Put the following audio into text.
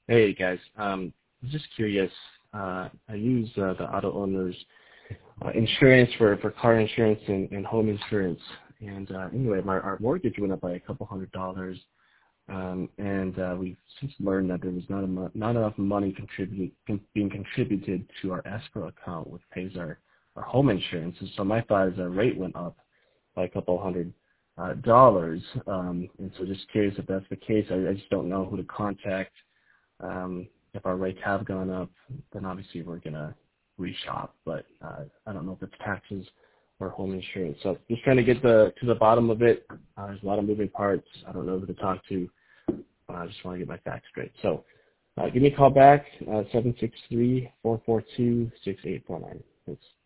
Hey guys, I'm just curious. I use the auto owners insurance for car insurance and home insurance. And anyway, our mortgage went up by a couple $100, and we've since learned that there was not enough money being contributed to our escrow account, which pays our home insurance. And so my thought is our rate went up by a couple hundred dollars. And so just curious if that's the case. I just don't know who to contact. If our rates have gone up, then obviously we're going to reshop, but I don't know if it's taxes or home insurance. So just trying to get to the bottom of it. There's a lot of moving parts. I don't know who to talk to. I just want to get my facts straight. So give me a call back, 763-442-6849. Thanks.